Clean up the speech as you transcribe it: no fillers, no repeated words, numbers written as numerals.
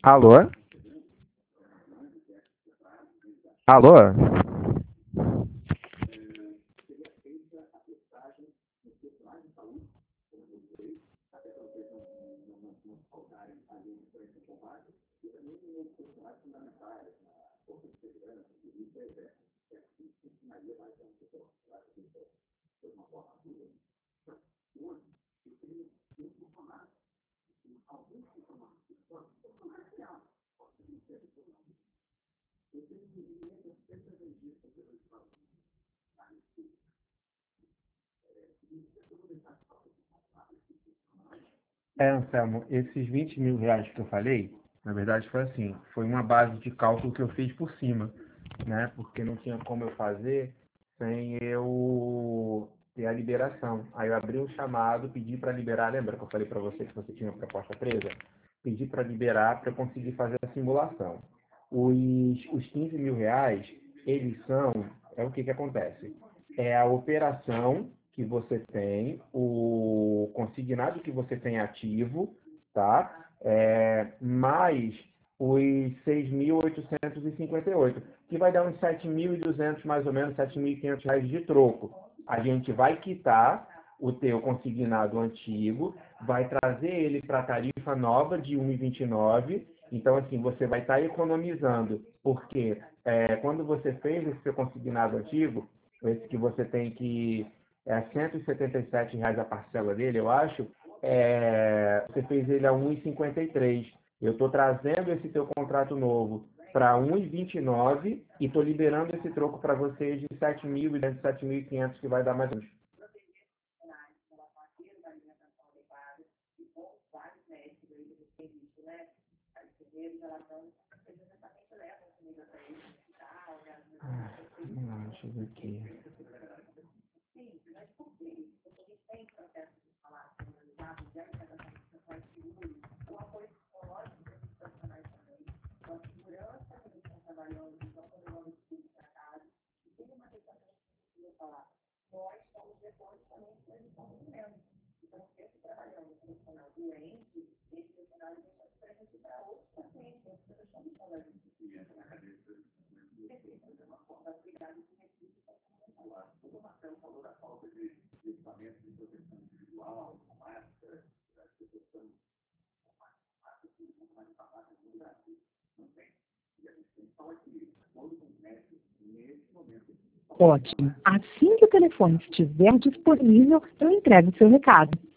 Alô? Alô? Anselmo, esses 20 mil reais que eu falei, na verdade foi assim, foi uma base de cálculo que eu fiz por cima, né? Porque não tinha como eu fazer sem eu ter a liberação. Aí eu abri um chamado, pedi para liberar, lembra que eu falei para você que você tinha uma proposta presa? Pedi para liberar para eu conseguir fazer a simulação. Os 15 mil reais, eles são, é o que acontece? É a operação que você tem, o consignado que você tem ativo, tá? Mais os 6.858, que vai dar uns 7.200, mais ou menos, 7.500 reais de troco. A gente vai quitar o teu consignado antigo, vai trazer ele para a tarifa nova de 1,29. Então, assim, você vai estar economizando, porque quando você fez esse seu consignado antigo, esse que você tem que é R$ 177 a parcela dele, eu acho, você fez ele a 1,53. Eu estou trazendo esse teu contrato novo para 1,29 e estou liberando esse troco para vocês de 7.200, 7.500, que vai dar mais ou menos. Deixa eu ver aqui. Ótimo. Assim que o telefone estiver disponível, eu entrego o seu recado.